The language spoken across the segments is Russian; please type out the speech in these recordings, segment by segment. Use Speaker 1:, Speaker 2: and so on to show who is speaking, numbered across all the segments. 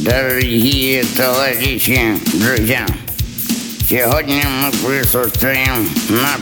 Speaker 1: Дорогие товарищи, друзья, сегодня мы присутствуем на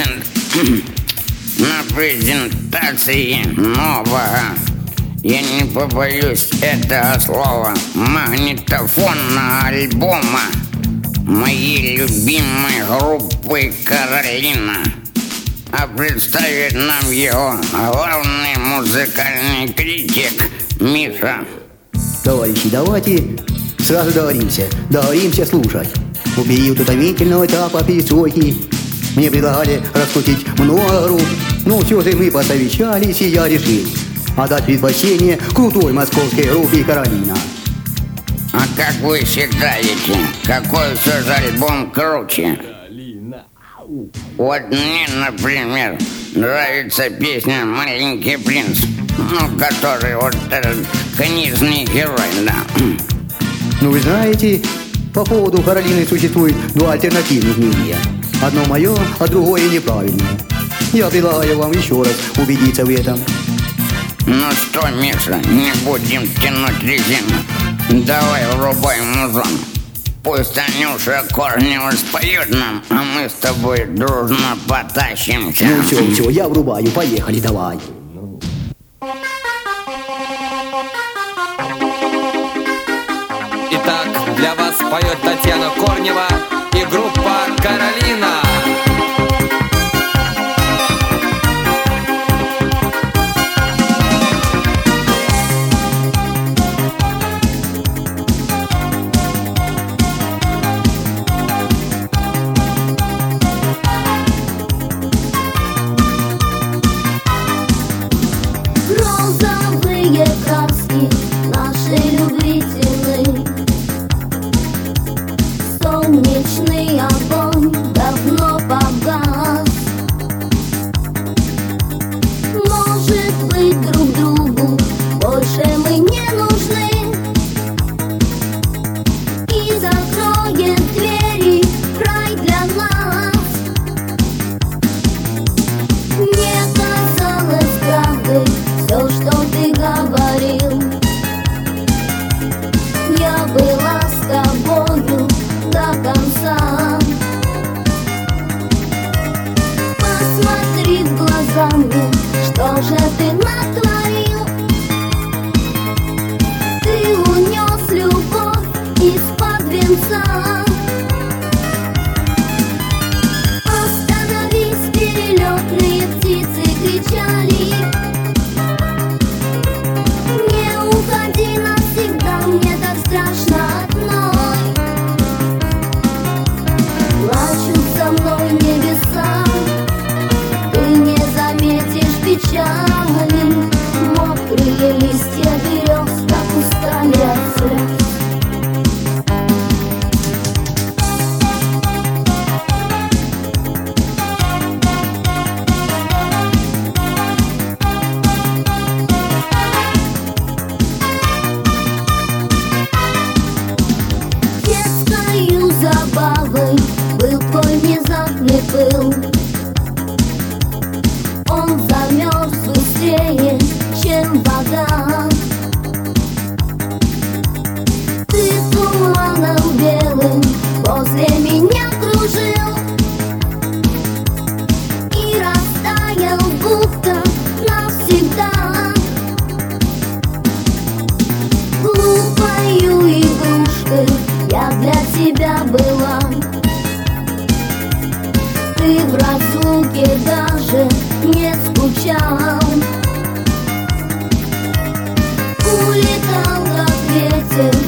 Speaker 1: презентации нового, я не побоюсь этого слова, магнитофонного альбома моей любимой группы «Каролина». А представит нам его главный музыкальный критик Миша.
Speaker 2: Товарищи, давайте сразу договоримся слушать. В период утомительного этапа перестройки мне предлагали раскрутить много групп, но все же мы посовещались, и я решил отдать предпочтение крутой московской группе «Каролина».
Speaker 1: А как вы считаете, какой все же альбом круче? Вот мне, например, нравится песня «Маленький принц», который вот этот книжный герой, да.
Speaker 2: Ну, вы знаете, по поводу «Каролины» существует два альтернативных мнения. Одно мое, а другое неправильное. Я предлагаю вам еще раз убедиться в этом.
Speaker 1: Ну что, Миша, не будем тянуть резину. Давай врубай музон. Пусть Танюша Корнева споет нам, а мы с тобой дружно потащимся.
Speaker 2: Ну все, я врубаю, поехали, давай.
Speaker 3: Итак, для вас поет Татьяна Корнева и группа «Каролина».
Speaker 4: Розовые краски нашей любви темны, солнечный огонь давно погас. Может быть, друг другу больше мы не нужны, и закроет двери рай для нас. Мне казалось правдой все, что ты говорил. Я была с тобою до конца. Посмотри в глаза мне, что же ты натворил. Ты унес любовь из-под венца. Остановись, перелетные птицы кричали. Не уходи навсегда, мне так страшно одной. Плачут со мной небеса, ты не заметишь печали. Мокрые листья берез так устали от слез. Детскою забавой был твой внезапный пыл. Он замерз быстрее, чем вода. Ты туманом белым возле меня кружил и растаял будто навсегда. Глупою игрушкой я для тебя была. Ты в разлуке даже не скучал. Улетал как ветер